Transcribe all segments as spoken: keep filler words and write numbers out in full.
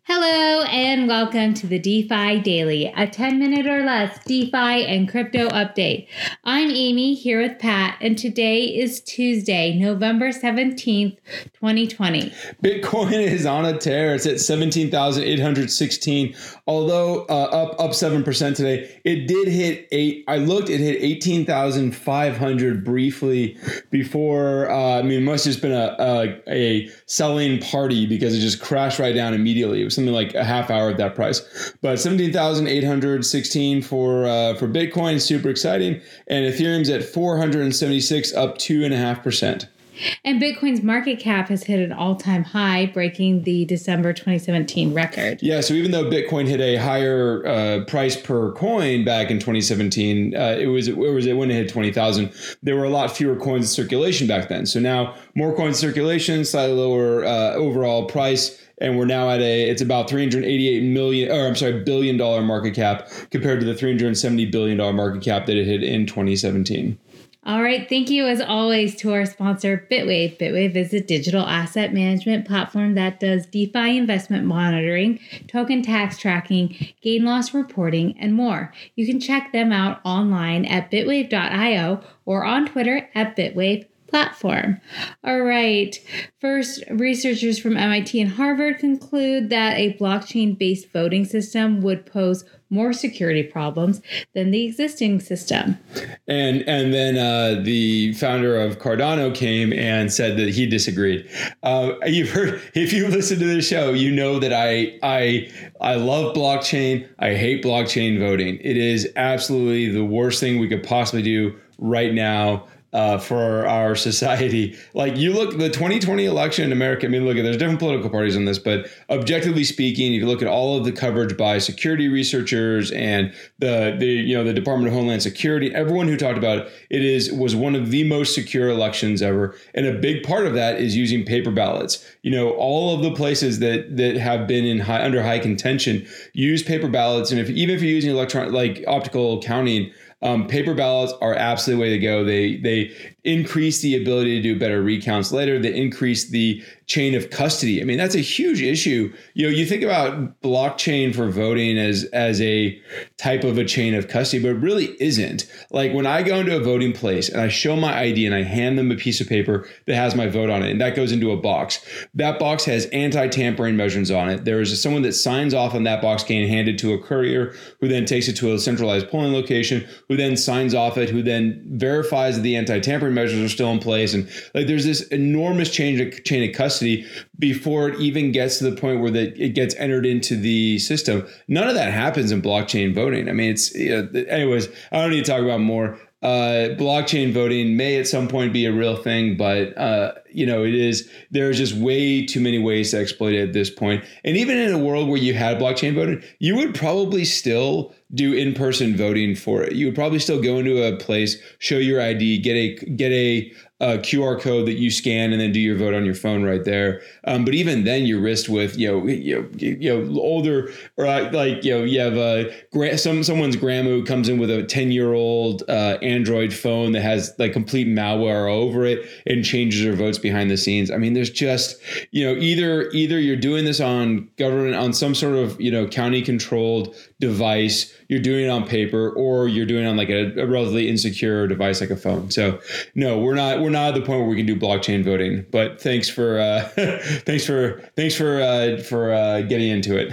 Hello and welcome to the DeFi Daily, a ten minute or less DeFi and crypto update. I'm Amy here with Pat, and today is Tuesday, November seventeenth, twenty twenty. Bitcoin is on a tear. It's at seventeen thousand eight hundred sixteen, although uh, up up seven percent today. It did hit eight. I looked, it hit eighteen thousand five hundred briefly before. Uh, I mean, it must have just been a, a, a selling party because it just crashed right down immediately. It was something like a half hour at that price. But seventeen thousand eight hundred sixteen for uh, for Bitcoin, super exciting. And Ethereum's at four hundred seventy-six, up two point five percent. And Bitcoin's market cap has hit an all-time high, breaking the December twenty seventeen record. Yeah, so even though Bitcoin hit a higher uh, price per coin back in twenty seventeen, uh, it was it was it when it hit twenty thousand. There were a lot fewer coins in circulation back then. So now more coins in circulation, slightly lower uh, overall price. And we're now at a, it's about three hundred eighty-eight million, or I'm sorry, billion dollar market cap compared to the three hundred seventy billion dollar market cap that it hit in twenty seventeen. All right. Thank you, as always, to our sponsor, Bitwave. Bitwave is a digital asset management platform that does DeFi investment monitoring, token tax tracking, gain loss reporting, and more. You can check them out online at bitwave dot io or on Twitter at Bitwave platform. All right. First, researchers from M I T and Harvard conclude that a blockchain-based voting system would pose more security problems than the existing system. And and then uh, the founder of Cardano came and said that he disagreed. Uh, you've heard, if you listen to the show, you know that I I I love blockchain. I hate blockchain voting. It is absolutely the worst thing we could possibly do right now. Uh, for our society. Like, you look, the twenty twenty election in America, I mean, look, there's different political parties on this, but objectively speaking, if you look at all of the coverage by security researchers and the, the you know, the Department of Homeland Security, everyone who talked about it, it is was one of the most secure elections ever. And a big part of that is using paper ballots. You know, all of the places that that have been in high, under high contention use paper ballots. And if even if you're using electron like optical counting, Um, paper ballots are absolutely the way to go. They they increase the ability to do better recounts later. They increase the chain of custody. I mean, that's a huge issue. You know, you think about blockchain for voting as as a type of a chain of custody, but it really isn't. Like, when I go into a voting place and I show my I D and I hand them a piece of paper that has my vote on it, and that goes into a box. That box has anti-tampering measures on it. There is someone that signs off on that box, getting handed to a courier, who then takes it to a centralized polling location, who then signs off it, who then verifies that the anti-tampering measures are still in place. And like, there's this enormous chain of, chain of custody before it even gets to the point where that it gets entered into the system. None of that happens in blockchain voting. I mean, it's, you know, anyways, I don't need to talk about more. Uh, blockchain voting may at some point be a real thing, but uh, you know, it is, there's just way too many ways to exploit it at this point. And even in a world where you had blockchain voting, you would probably still do in-person voting for it. You would probably still go into a place, show your I D, get a get a, a Q R code that you scan, and then do your vote on your phone right there. Um, but even then, you're risked with you know you know, you know older, or like you know you have a some someone's grandma who comes in with a ten year old uh, Android phone that has like complete malware all over it and changes their votes behind the scenes. I mean, there's just you know either either you're doing this on government on some sort of you know county controlled device, you're doing it on paper, or you're doing it on like a, a relatively insecure device like a phone. So no, we're not we're not at the point where we can do blockchain voting. But thanks for uh, thanks for thanks for uh, for uh, getting into it.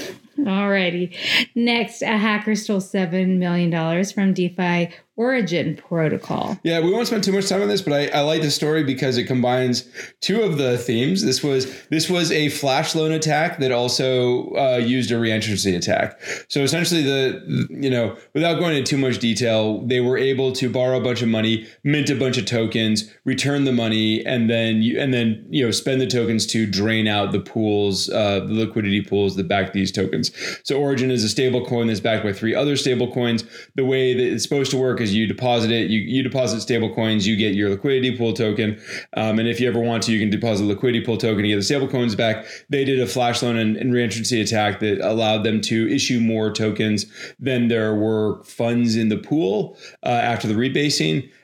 Alrighty. Next, a hacker stole seven million dollars from DeFi Origin protocol. Yeah, we won't spend too much time on this, but I, I like the story because it combines two of the themes. This was this was a flash loan attack that also uh, used a reentrancy attack. So essentially, the you know, without going into too much detail, they were able to borrow a bunch of money, mint a bunch of tokens, return the money, and then you and then you know spend the tokens to drain out the pools, uh, the liquidity pools that back these tokens. So Origin is a stable coin that's backed by three other stable coins. The way that it's supposed to work is you deposit it, you, you deposit stable coins, you get your liquidity pool token. Um, and if you ever want to, you can deposit liquidity pool token to get the stable coins back. They did a flash loan and, and reentrancy attack that allowed them to issue more tokens than there were funds in the pool uh, after the rebasing.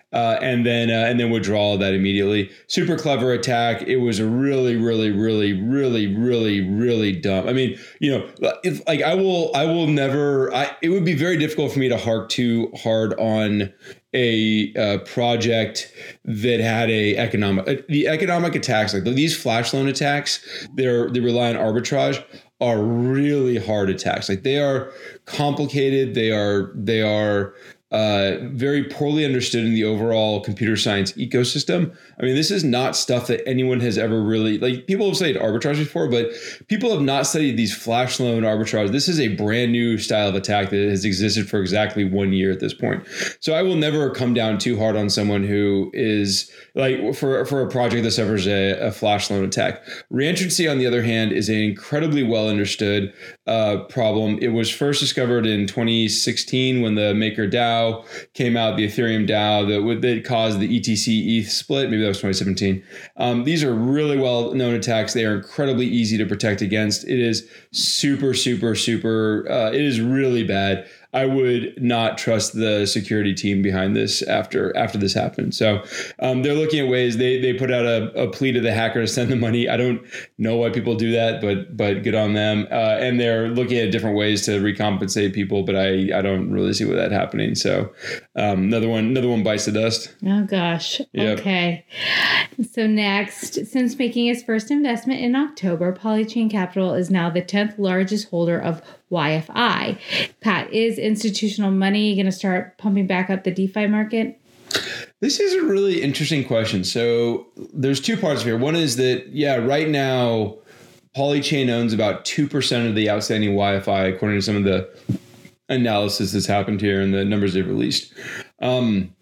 uh, and then uh, and then withdraw that immediately. Super clever attack. It was a really, really, really, really, really, really dumb. I mean, you know, if, like I will, I will never. I, it would be very difficult for me to hark too hard on a uh, project that had a economic uh, the economic attacks, like these flash loan attacks. They're they rely on arbitrage. Are really hard attacks. Like they are complicated. They are they are uh, very poorly understood in the overall computer science ecosystem. I mean, this is not stuff that anyone has ever really, like people have studied arbitrage before, but people have not studied these flash loan arbitrage. This is a brand new style of attack that has existed for exactly one year at this point. So I will never come down too hard on someone who is like for, for a project that suffers a, a flash loan attack. Reentrancy, on the other hand, is an incredibly well understood uh, problem. It was first discovered in twenty sixteen when the Maker DAO came out, the Ethereum DAO that, that caused the E T C E T H split. Maybe that was twenty seventeen. Um, these are really well known attacks. They are incredibly easy to protect against. It is super, super, super. Uh, it is really bad. I would not trust the security team behind this after after this happened. So um, they're looking at ways. They they put out a, a plea to the hacker to send the money. I don't know why people do that, but but good on them. Uh, and they're looking at different ways to recompensate people, but I, I don't really see what that happening. So um, another one another one bites the dust. Oh gosh. Yep. Okay. So next, since making its first investment in October, Polychain Capital is now the tenth largest holder of Y F I. Pat, is institutional money going to start pumping back up the DeFi market? This is a really interesting question. So there's two parts here. One is that, yeah, right now, Polychain owns about two percent of the outstanding Y F I, according to some of the analysis that's happened here and the numbers they've released. Um,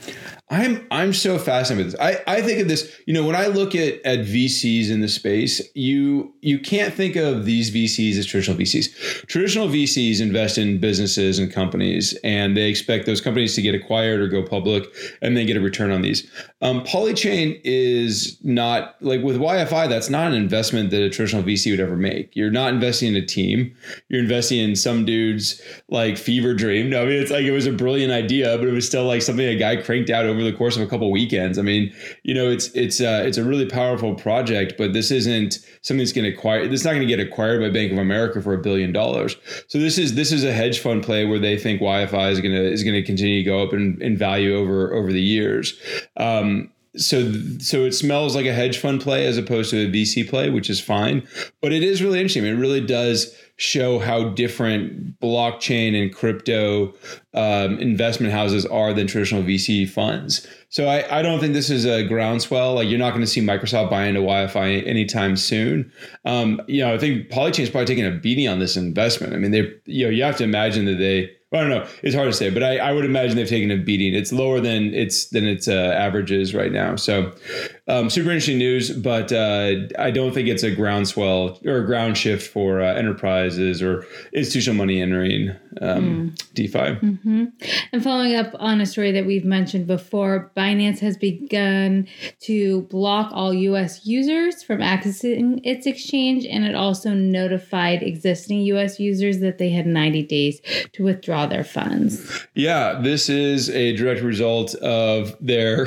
I'm I'm so fascinated with this. I, I think of this, you know, when I look at, at V Cs in the space, you you can't think of these V Cs as traditional V Cs. Traditional V Cs invest in businesses and companies, and they expect those companies to get acquired or go public and then get a return on these. Um, Polychain is not, like with Y F I, that's not an investment that a traditional V C would ever make. You're not investing in a team. You're investing in some dude's like fever dream. No, I mean, it's like it was a brilliant idea, but it was still like something a guy cranked out over the course of a couple of weekends. I mean, you know, it's it's uh, it's a really powerful project, but this isn't something that's going to acquire. This is not going to get acquired by Bank of America for a billion dollars. So this is this is a hedge fund play where they think Y F I is going to is going to continue to go up in, in value over over the years. Um, So, so it smells like a hedge fund play as opposed to a V C play, which is fine. But it is really interesting. It really does show how different blockchain and crypto um, investment houses are than traditional V C funds. So I, I don't think this is a groundswell. Like you're not going to see Microsoft buy into Y F I anytime soon. Um, you know, I think Polychain is probably taking a beating on this investment. I mean, they, you know, you have to imagine that they. I don't know. It's hard to say, but I, I would imagine they've taken a beating. It's lower than its than its uh, averages right now. So um, super interesting news, but uh, I don't think it's a groundswell or a ground shift for uh, enterprises or institutional money entering um, mm. DeFi. Mm-hmm. And following up on a story that we've mentioned before, Binance has begun to block all U S users from accessing its exchange, and it also notified existing U S users that they had ninety days to withdraw their funds. Yeah, this is a direct result of their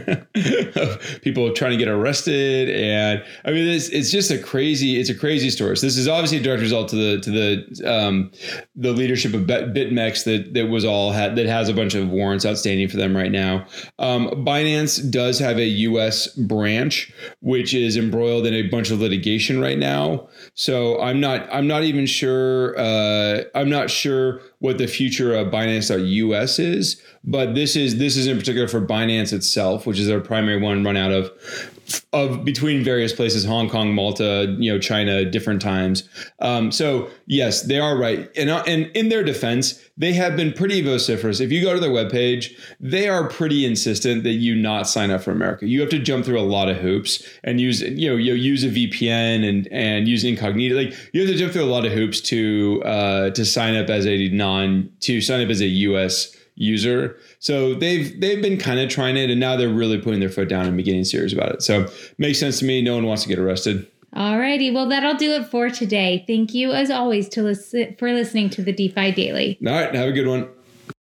of people trying to get arrested, and I mean it's it's just a crazy it's a crazy story. So this is obviously a direct result to the to the um, the leadership of BitMEX that that was all had that has a bunch of warrants outstanding for them right now. Um, Binance does have a U S branch which is embroiled in a bunch of litigation right now. So I'm not I'm not even sure uh, I'm not sure what the future of Binance.us is, but this is this is in particular for Binance itself, which is their primary one run out of of between various places, Hong Kong, Malta, you know, China, different times. Um, so yes, they are right. And, and in their defense, they have been pretty vociferous. If you go to their webpage, they are pretty insistent that you not sign up for America. You have to jump through a lot of hoops and use, you know, you use a V P N and, and use incognito. Like you have to jump through a lot of hoops to uh, to sign up as a non to sign up as a U S user. So they've they've been kind of trying it, and now they're really putting their foot down and getting serious about it. So makes sense to me. No one wants to get arrested. All righty. Well, that'll do it for today. Thank you, as always, to listen for listening to the DeFi Daily. All right. Have a good one.